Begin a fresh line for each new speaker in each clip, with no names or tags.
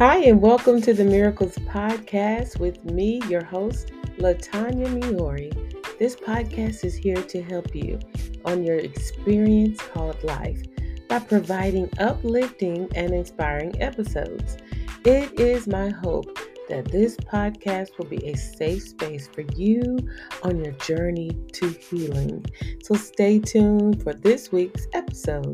Hi, and welcome to the Miracles Podcast with me, your host, LaTanya Miori. This podcast is here to help you on your experience called life by providing uplifting and inspiring episodes. It is my hope that this podcast will be a safe space for you on your journey to healing. So stay tuned for this week's episode.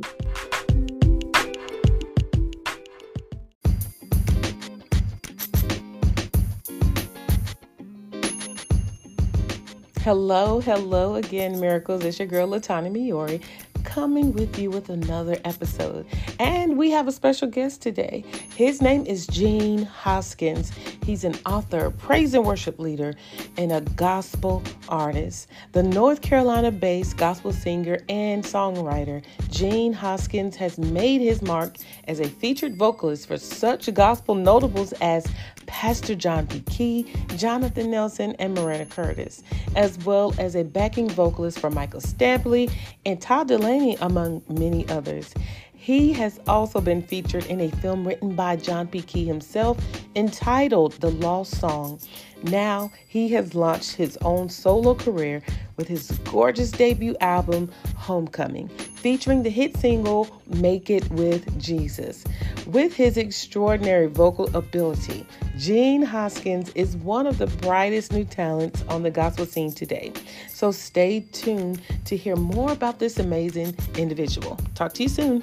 Hello again, Miracles. It's your girl, LaTanya Miori, coming with you with another episode. And we have a special guest today. His name is Gene Hoskins. He's an author, praise and worship leader, and a gospel artist. The North Carolina-based gospel singer and songwriter, Gene Hoskins has made his mark as a featured vocalist for such gospel notables as Pastor John P. Kee, Jonathan Nelson, and Marina Curtis, as well as a backing vocalist for Michael Stampley and Todd Delaney, among many others. He has also been featured in a film written by John P. Kee himself entitled The Lost Song. Now he has launched his own solo career with his gorgeous debut album, Homecoming, featuring the hit single, Make It With Jesus. With his extraordinary vocal ability, Gene Hoskins is one of the brightest new talents on the gospel scene today. So stay tuned to hear more about this amazing individual. Talk to you soon.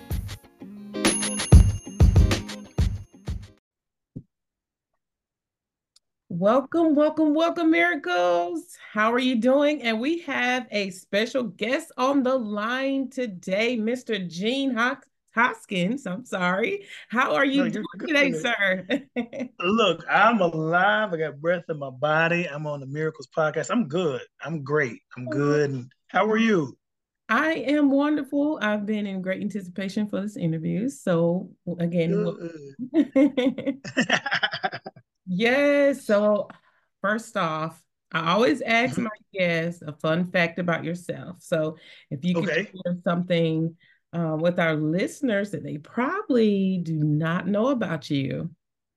Welcome, Miracles. How are you doing? And we have a special guest on the line today, Mr. Gene Hoskins. I'm sorry. How are you doing today, sir?
Look, I'm alive. I got breath in my body. I'm on the Miracles podcast. I'm good. I'm great. I'm good. And how are you?
I am wonderful. I've been in great anticipation for this interview. So again, yes. So first off, I always ask my guests a fun fact about yourself. So if you could share something with our listeners that they probably do not know about you.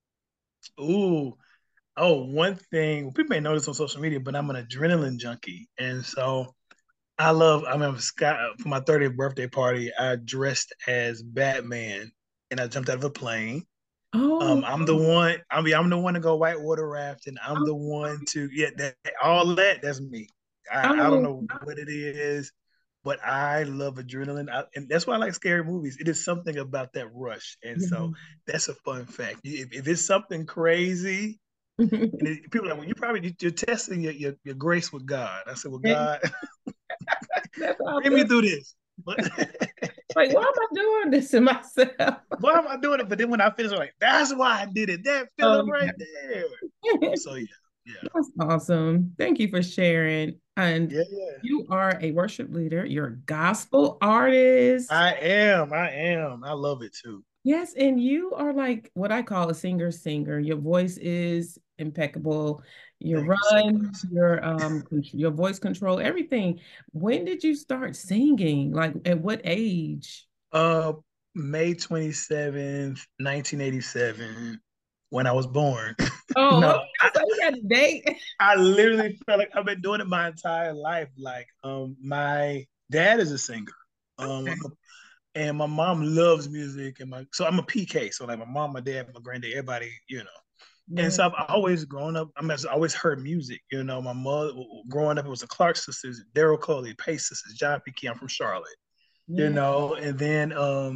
One thing people may notice on social media, but I'm an adrenaline junkie, and so I remember Scott for my 30th birthday party. I dressed as Batman, and I jumped out of a plane. I'm the one. I'm the one to go whitewater rafting. I'm the one to all that. That's me. I don't know what it is, but I love adrenaline, and that's why I like scary movies. It is something about that rush, and so that's a fun fact. If it's something crazy, and people are like, well, you're testing your grace with God. I said, well, God, let me do this.
Like, why am I doing this to myself?
Why am I doing it? But then when I finish, I'm like, that's why I did it. That feeling right there. So yeah.
That's awesome. Thank you for sharing. And you are a worship leader. You're a gospel artist.
I am. I love it too.
Yes, and you are like what I call a singer. Your voice is impeccable. Your your voice control, everything. When did you start singing? Like at what age?
May 27th, 1987, when I was born.
Oh, no, so you got a date.
I literally felt like I've been doing it my entire life. Like, my dad is a singer. And my mom loves music, and so I'm a PK. So like my mom, my dad, my granddad, everybody, And so I've always grown up. I've always heard music. My mother growing up, it was the Clark sisters, Daryl Coley, Pace sisters, John P. Kee. I'm from Charlotte. And then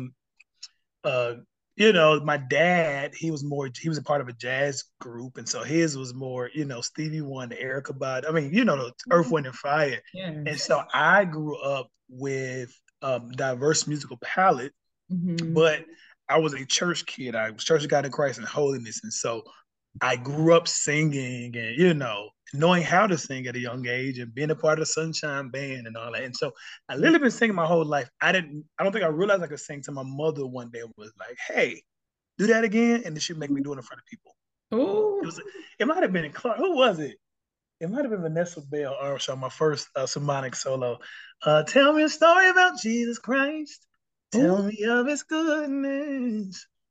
my dad, he was a part of a jazz group, and so his was more, Stevie Wonder, Erykah Badu. I mean, the Earth, Wind, and Fire. And so I grew up with diverse musical palette, but I was a church kid. I was Church of God in Christ and Holiness, and so I grew up singing and knowing how to sing at a young age and being a part of the Sunshine Band and all that. And so I literally been singing my whole life. I don't think I realized I could sing till my mother one day was like, "Hey, do that again," and then she'd make me do it in front of people. It might have been in Clark. Who was it? It might have been Vanessa Bell Armstrong, my first symphonic solo. Tell me a story about Jesus Christ. Tell me of his goodness.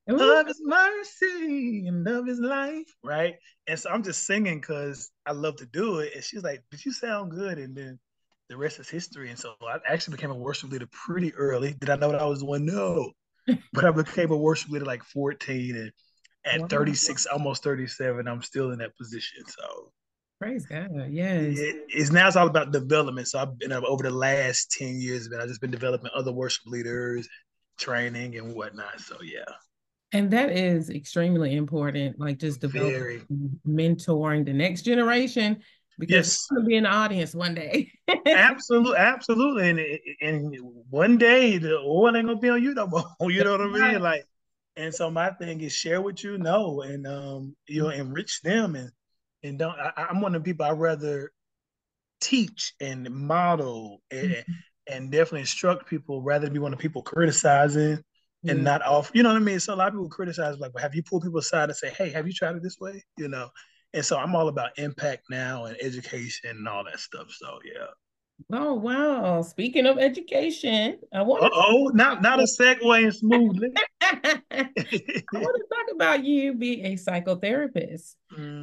Love is mercy and love is life, right? And so I'm just singing because I love to do it. And she's like, "But you sound good." And then the rest is history. And so I actually became a worship leader pretty early. Did I know that I was one? No. But I became a worship leader like 14. And at 36, almost 37, I'm still in that position. So
praise God. Yes.
It's all about development. So I've been over the last 10 years, man, I've just been developing other worship leaders, training and whatnot. So yeah.
And that is extremely important, like just developing, mentoring the next generation, because
yes,
you're going to be in the audience one day.
absolutely, absolutely. And one day the oil ain't gonna be on you no more. You know what I mean? Like, and so my thing is share what you know and enrich them and don't I'm one of the people I rather teach and model and definitely instruct people rather than be one of the people criticizing and not off. You know what I mean? So a lot of people criticize, like, well, have you pulled people aside and say, hey, have you tried it this way? You know? And so I'm all about impact now and education and all that stuff. So yeah.
Oh wow! Speaking of education, I want
Uh-oh, not a segue smoothly.
I want to talk about you being a psychotherapist.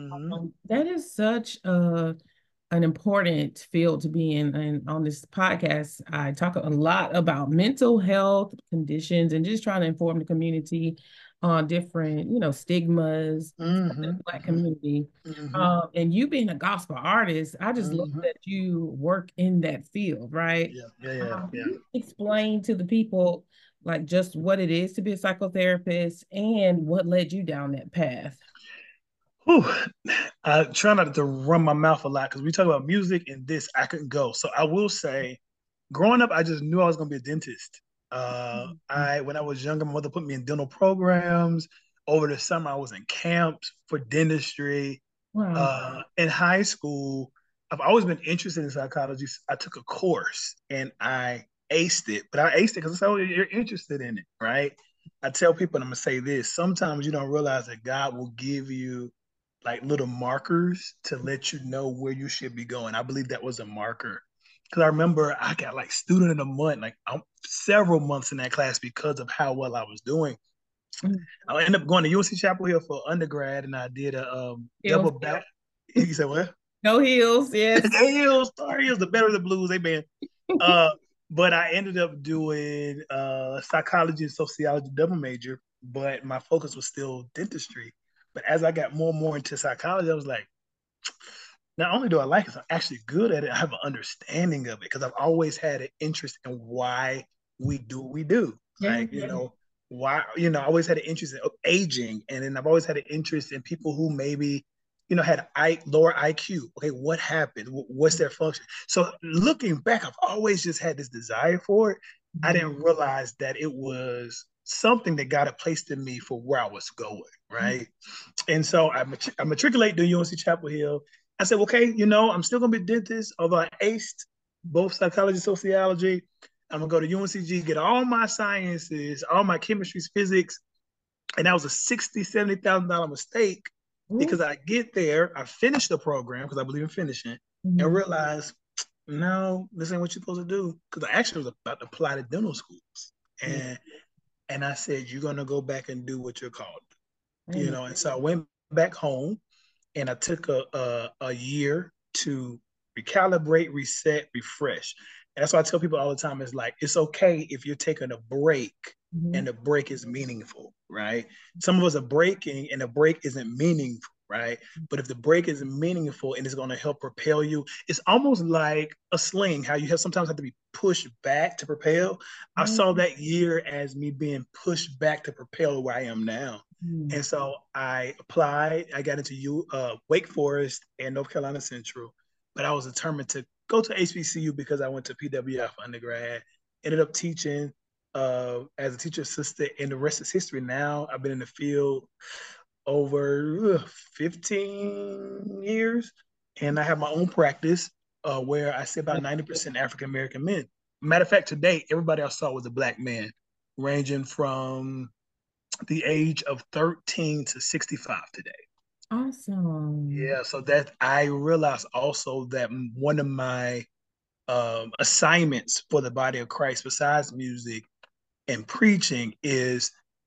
That is such an important field to be in. And on this podcast, I talk a lot about mental health conditions and just trying to inform the community on different, stigmas in the Black community. And you being a gospel artist, I just love that you work in that field, right? Can you explain to the people like just what it is to be a psychotherapist and what led you down that path?
Whew. I try not to run my mouth a lot because we talk about music and this, I couldn't go. So I will say, growing up, I just knew I was going to be a dentist. When I was younger, my mother put me in dental programs. Over the summer, I was in camps for dentistry.
Wow.
In high school, I've always been interested in psychology. I took a course and I aced it, but I aced it because I said, "Oh, you're interested in it, right?" I tell people, and I'm gonna say this: sometimes you don't realize that God will give you like little markers to let you know where you should be going. I believe that was a marker because I remember I got like student of the month, like several months in that class because of how well I was doing. I ended up going to UNC Chapel Hill for undergrad, and I did a double back. You said what?
Go Heels, yes.
Go Heels, Star Heels, the better the Blues, amen. But I ended up doing psychology and sociology double major, but my focus was still dentistry. But as I got more and more into psychology, I was like, not only do I like it, I'm actually good at it. I have an understanding of it because I've always had an interest in why we do what we do. Like, why, I always had an interest in aging. And then I've always had an interest in people who maybe, had lower IQ. Okay, what happened? What's their function? So looking back, I've always just had this desire for it. I didn't realize that it was something that God had placed in me for where I was going, right? And so I matriculated to UNC Chapel Hill. I said, okay, I'm still gonna be a dentist, although I aced both psychology and sociology. I'm gonna go to UNCG, get all my sciences, all my chemistries, physics, and that was a $60,000-$70,000 mistake because I get there, I finish the program because I believe in finishing, and realize, no, this ain't what you're supposed to do. Because I actually was about to apply to dental schools, and I said, you're gonna go back and do what you're called. And so I went back home and I took a year to recalibrate, reset, refresh. And that's why I tell people all the time, it's like, it's okay if you're taking a break and the break is meaningful, right? Some of us are breaking and the break isn't meaningful, right? But if the break is meaningful and it's going to help propel you, it's almost like a sling, how you sometimes have to be pushed back to propel. I saw that year as me being pushed back to propel where I am now. And so I applied. I got into Wake Forest and North Carolina Central, but I was determined to go to HBCU because I went to PWI for undergrad. Ended up teaching as a teacher assistant, and the rest is history. Now I've been in the field over 15 years, and I have my own practice where I see about 90% African American men. Matter of fact, today everybody I saw was a Black man, ranging from the age of 13 to 65 today.
Awesome.
Yeah, so that I realized also that one of my assignments for the body of Christ, besides music and preaching, is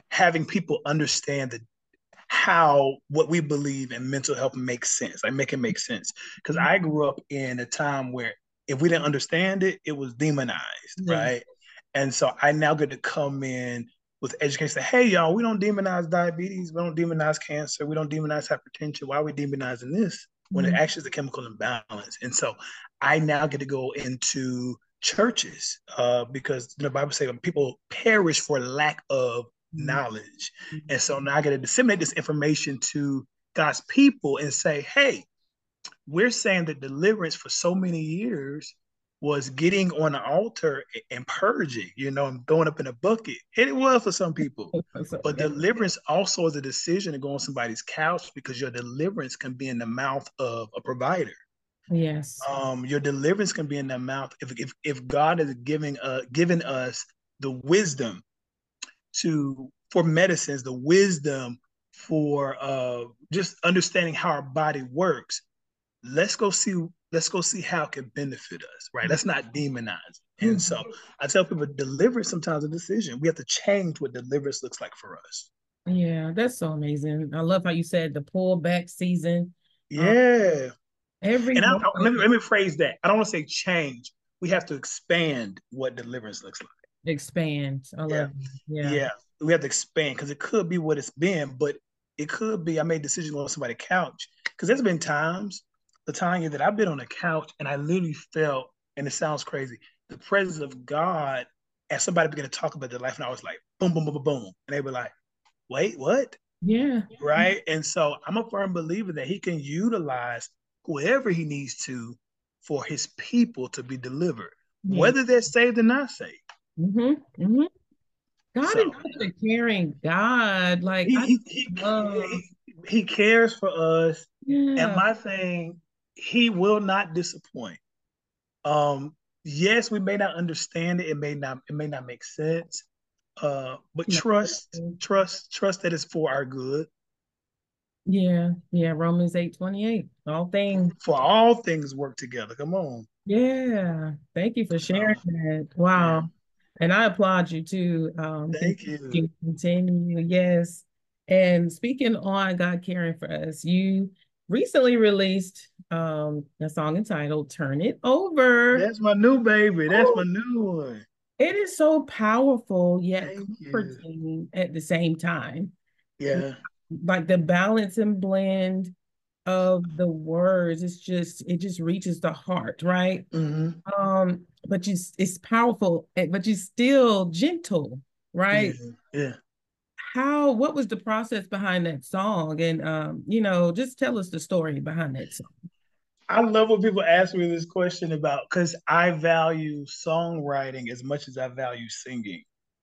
having people understand that how what we believe in mental health makes sense, like make it make sense. Because I grew up in a time where if we didn't understand it, it was demonized, right? And so I now get to come in with education, say, hey, y'all, we don't demonize diabetes, we don't demonize cancer, we don't demonize hypertension. Why are we demonizing this when it actually is a chemical imbalance? And so I now get to go into churches because the Bible says people perish for lack of knowledge. And so now I got to disseminate this information to God's people and say, hey, we're saying that deliverance for so many years was getting on the altar and purging, and throwing up in a bucket. And it was for some people. But deliverance also is a decision to go on somebody's couch because your deliverance can be in the mouth of a provider.
Yes.
Your deliverance can be in the mouth if God is given us the wisdom for medicines, the wisdom for just understanding how our body works. Let's go see how it can benefit us, right? Let's not demonize it. And so I tell people, deliverance sometimes a decision. We have to change what deliverance looks like for us.
Yeah, that's so amazing. I love how you said the pullback season.
Yeah. Let me phrase that. I don't want to say change. We have to expand what deliverance looks like.
Expand. I love it.
Yeah. We have to expand because it could be what it's been, but it could be I made decisions on somebody's couch. Because there's been times, Latanya, that I've been on a couch and I literally felt, and it sounds crazy, the presence of God as somebody began to talk about their life. And I was like, boom, boom, boom, boom, boom. And they were like, wait, what?
Yeah.
Right. And so I'm a firm believer that he can utilize whoever he needs to for his people to be delivered, whether they're saved or not saved.
God is such a caring God. Like
he cares for us. Yeah. And my thing, he will not disappoint. Yes, we may not understand it. It may not make sense. But trust that it's for our good.
Yeah. Romans 8:28.
All things work together. Come on.
Yeah. Thank you for sharing that. Wow. Yeah. And I applaud you too.
Thank you.
Continue. Yes. And speaking on God caring for us, you recently released a song entitled Turn It Over.
That's my new baby. That's my new one.
It is so powerful yet comforting at the same time.
Yeah.
Like the balance and blend of the words, it just reaches the heart, right? But it's powerful, but you're still gentle, right?
Yeah.
What was the process behind that song? And just tell us the story behind that song.
I love when people ask me this question because I value songwriting as much as I value singing.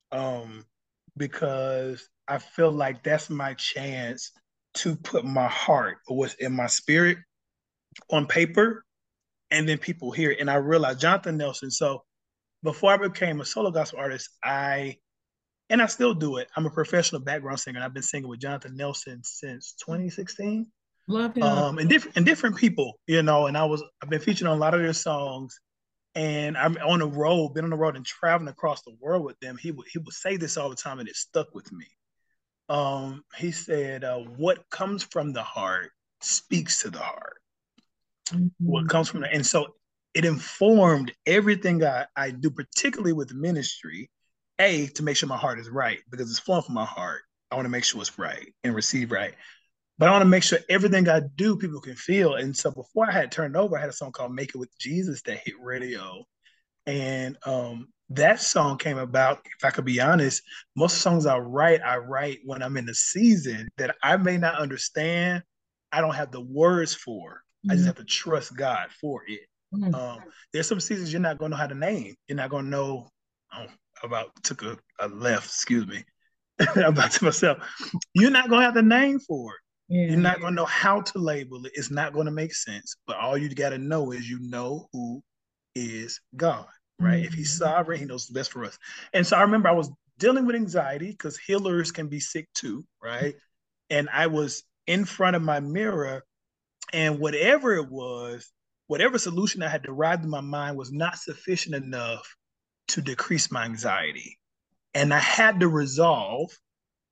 Because I feel like that's my chance to put my heart or what's in my spirit on paper, and then people hear it. And I realized Jonathan Nelson. So before I became a solo gospel artist, I still do it. I'm a professional background singer. And I've been singing with Jonathan Nelson since 2016.
Love him.
And different people, and I've been featured on a lot of their songs. And I'm on the road, been on the road and traveling across the world with them. He would say this all the time, and it stuck with me. He said, "What comes from the heart speaks to the heart. What comes from and so it informed everything I do, particularly with ministry. To make sure my heart is right because it's flowing from my heart. I want to make sure it's right and receive right. But I want to make sure everything I do, people can feel. And so before I had turned over, I had a song called Make It With Jesus that hit radio. And that song came about, if I could be honest, most songs I write when I'm in a season that I may not understand. I don't have the words for. I just have to trust God for it. There's some seasons you're not going to know how to name. You're not going to know, took a left, excuse me. About to myself. You're not going to have the name for it. Yeah. You're not going to know how to label it. It's not going to make sense. But all you got to know is who is God, right? If he's sovereign, he knows the best for us. And so I remember I was dealing with anxiety because healers can be sick too, right? And I was in front of my mirror, and whatever solution I had derived in my mind was not sufficient enough to decrease my anxiety. And I had to resolve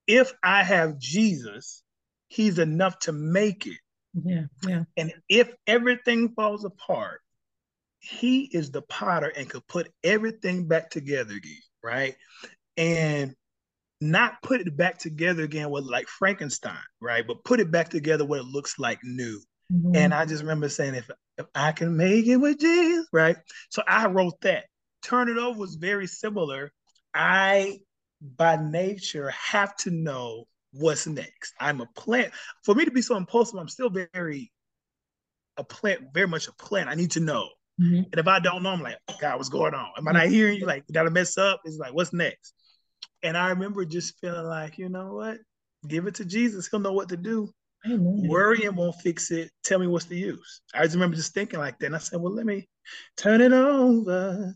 if I have Jesus, he's enough to make it.
Yeah, yeah.
And if everything falls apart, he is the potter and could put everything back together again, right? And not put it back together again with like Frankenstein, right? But put it back together what it looks like new. Mm-hmm. And I just remember saying, if I can make it with Jesus, right? So I wrote that. Turn It Over was very similar. I, by nature, have to know what's next. I'm a plant. For me to be so impulsive, I'm still very much a plant. I need to know. Mm-hmm. And if I don't know, I'm like, God, what's going on? Am I not hearing you? Like, did I mess up? It's like, what's next? And I remember just feeling like, you know what? Give it to Jesus. He'll know what to do. Amen. Worrying won't fix it. Tell me what's the use. I just remember just thinking like that. And I said, well, let me turn it over.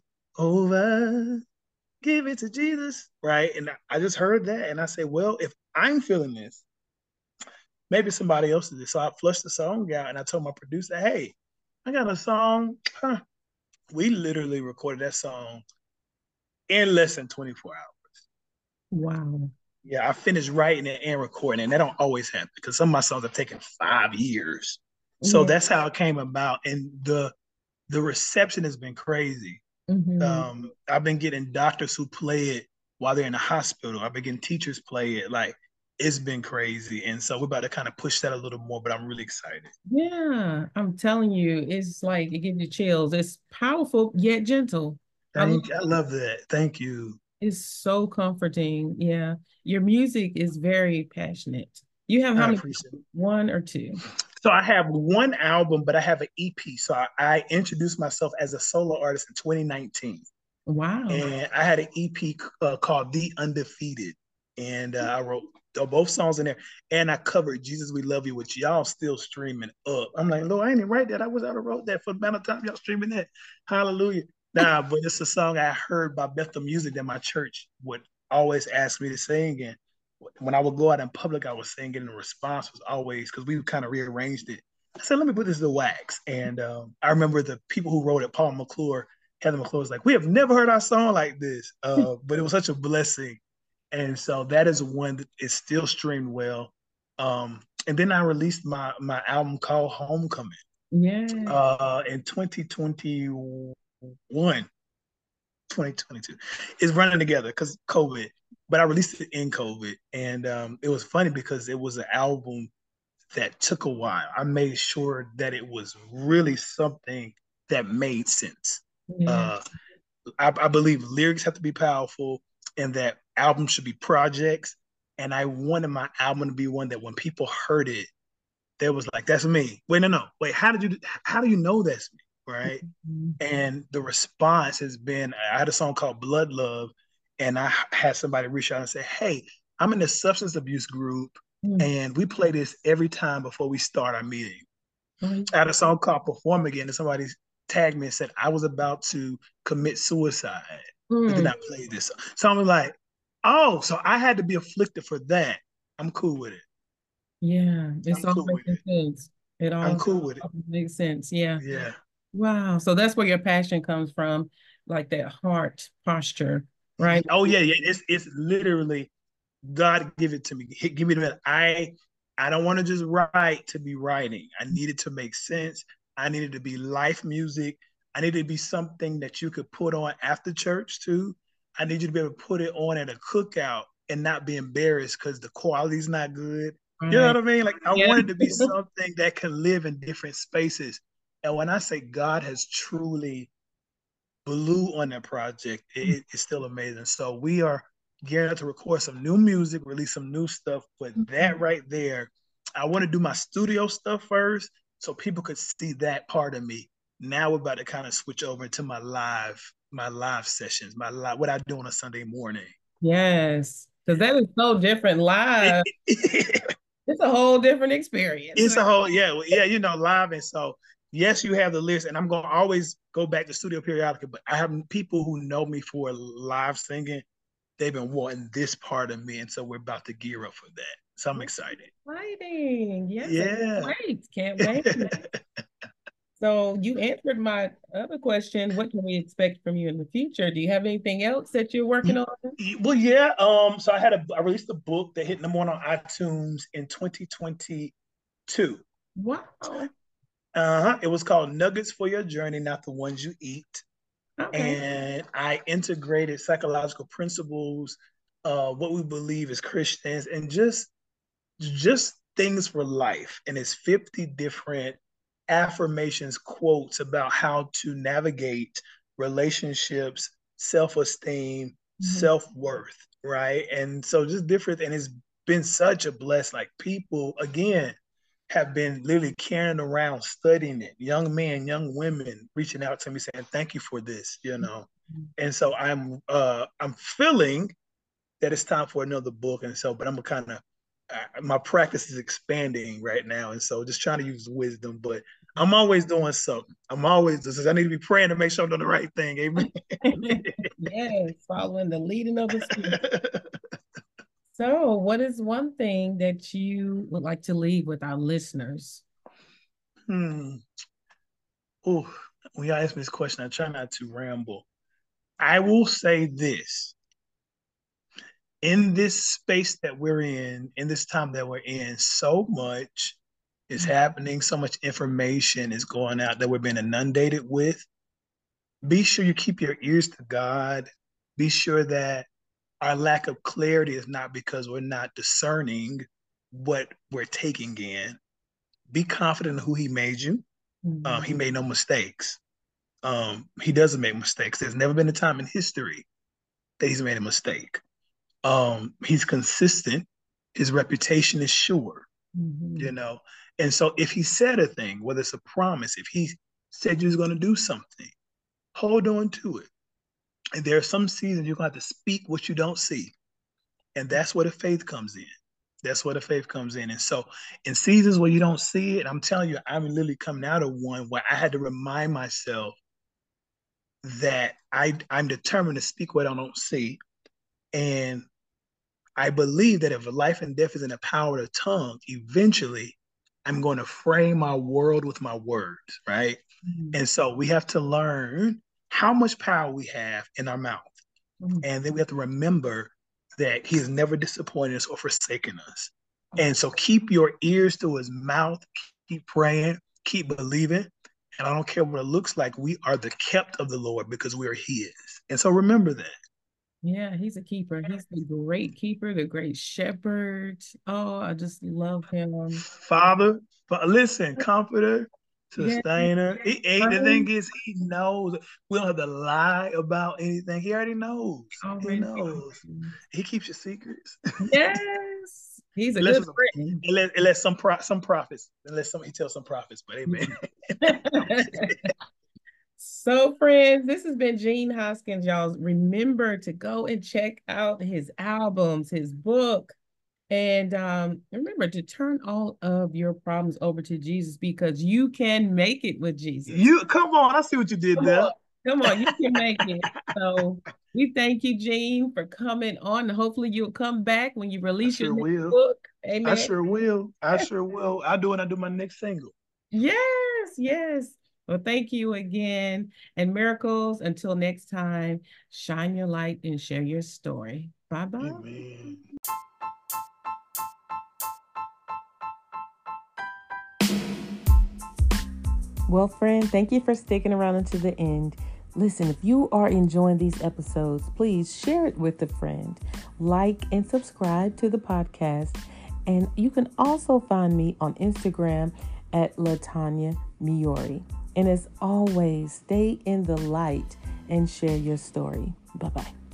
Give it to Jesus. Right. And I just heard that. And I said, well, if I'm feeling this, maybe somebody else did this. So I flushed the song out and I told my producer, hey, I got a song. We literally recorded that song in less than 24 hours.
Wow.
Yeah, I finished writing it and recording it. And that don't always happen because some of my songs have taken 5 years. So that's how it came about. And the reception has been crazy. Mm-hmm. I've been getting doctors who play it while they're in the hospital. I've been getting teachers play it. Like, it's been crazy. And so we're about to kind of push that a little more, but I'm really excited.
Yeah, I'm telling you, it's like it gives you chills. It's powerful yet gentle.
I love that. Thank you.
It's so comforting. Yeah. Your music is very passionate. You have how many? One or two?
So I have one album, but I have an EP. So I introduced myself as a solo artist in 2019.
Wow.
And I had an EP called The Undefeated. And I wrote both songs in there. And I covered Jesus We Love You, which y'all still streaming up. I'm like, Lord, I ain't even write that. I would have wrote that for the amount of time y'all streaming that. Hallelujah. Nah, but it's a song I heard by Bethel Music that my church would always ask me to sing. And when I would go out in public, I was singing, and the response was always, because we kind of rearranged it. I said, let me put this to wax. And I remember the people who wrote it, Paul McClure, Heather McClure, was like, we have never heard our song like this. But it was such a blessing. And so that is one that is still streamed well. And then I released my album called Homecoming.
Yeah.
In 2021. 2022. It's running together because COVID, but I released it in COVID. And it was funny because it was an album that took a while. I made sure that it was really something that made sense. Yeah. I believe lyrics have to be powerful and that albums should be projects. And I wanted my album to be one that when people heard it, they was like, that's me. Wait, no. Wait, how do you know that's me? Right. Mm-hmm. And the response has been, I had a song called Blood Love, and I had somebody reach out and say, hey, I'm in a substance abuse group, and we play this every time before we start our meeting. I had a song called Perform Again, and somebody tagged me and said, I was about to commit suicide, but then I played this. So I'm like, oh, so I had to be afflicted for that. I'm cool with it.
Yeah, it's all cool making sense.
I'm cool with it.
Makes sense. Yeah.
Yeah.
Wow. So that's where your passion comes from, like that heart posture, right?
Oh yeah. It's literally God give it to me. Give me the I don't want to just write to be writing. I need it to make sense. I need it to be life music. I need it to be something that you could put on after church too. I need you to be able to put it on at a cookout and not be embarrassed because the quality's not good. Right. You know what I mean? Like I want it to be something that can live in different spaces. And when I say God has truly blew on that project, it's still amazing. So we are gearing up to record some new music, release some new stuff. But that right there, I want to do my studio stuff first so people could see that part of me. Now we're about to kind of switch over into my live sessions, what I do on a Sunday morning.
Yes, because that is so different live. It's a whole different experience.
It's a whole, live. And so, yes, you have the list, and I'm going to always go back to studio periodically, but I have people who know me for live singing. They've been wanting this part of me, and so we're about to gear up for that. So I'm excited.
Exciting. Yes. Yeah. Great. Can't wait. So you answered my other question. What can we expect from you in the future? Do you have anything else that you're working on?
Well, yeah. So I released a book that hit number one on iTunes in 2022.
Wow.
It was called Nuggets for Your Journey, Not the Ones You Eat.
Okay.
And I integrated psychological principles, what we believe as Christians, and just things for life. And it's 50 different affirmations, quotes about how to navigate relationships, self-esteem,
Mhm.
self-worth, right? And so just different, and it's been such a bless. Like people again have been literally carrying around studying it. Young men, young women reaching out to me saying, "Thank you for this," you know. And so I'm feeling that it's time for another book. And so, but I'm kind of my practice is expanding right now, and so just trying to use wisdom. But I'm always doing something. I need to be praying to make sure I'm doing the right thing. Amen.
Yes, following the leading of the Spirit. So, what is one thing that you would like to leave with our listeners?
hmm. Oh, when you ask me this question, I try not to ramble. I will say this: in this space that we're in this time that we're in, so much is happening, so much information is going out that we're being inundated with. Be sure you keep your ears to God. Be sure that our lack of clarity is not because we're not discerning what we're taking in. Be confident in who He made you. He made no mistakes. He doesn't make mistakes. There's never been a time in history that He's made a mistake. He's consistent. His reputation is sure, you know. And so if He said a thing, whether it's a promise, if He said you was going to do something, hold on to it. And there are some seasons you're going to have to speak what you don't see. And that's where the faith comes in. That's where the faith comes in. And so in seasons where you don't see it, I'm telling you, I'm literally coming out of one where I had to remind myself that I'm determined to speak what I don't see. And I believe that if life and death is in the power of the tongue, eventually I'm going to frame my world with my words, right? And so we have to learn how much power we have in our mouth. And then we have to remember that He has never disappointed us or forsaken us. And so keep your ears to His mouth, keep praying, keep believing. And I don't care what it looks like, we are the kept of the Lord because we are His. And so remember that.
Yeah, He's a keeper. He's the great keeper, the great shepherd. Oh, I just love Him.
Father, listen, comforter,
Yeah,
sustainer. The thing
friend,
is, He knows. We don't have to lie about anything. He already knows. He
already.
knows. He keeps your secrets.
Yes, He's a
Unless
good
it's
friend.
unless some prophets, unless somebody tells some prophets, but amen.
So, friends, this has been Gene Hoskins. Y'all remember to go and check out his albums, his book, and remember to turn all of your problems over to Jesus because you can make it with Jesus.
You come on, I see what you did
Come
there.
on, come on, you can make it. So we thank you, Gene, for coming on. Hopefully you'll come back when you
I
release your
sure
next
will.
book.
I
Amen.
sure will. I sure will. I'll do it. I'll do my next single.
Yes, yes. Well, thank you again. And miracles, until next time, shine your light and share your story. Bye-bye.
Amen.
Well, friend, thank you for sticking around until the end. Listen, if you are enjoying these episodes, please share it with a friend. Like and subscribe to the podcast. And you can also find me on Instagram at Latanya Miori. And as always, stay in the light and share your story. Bye-bye.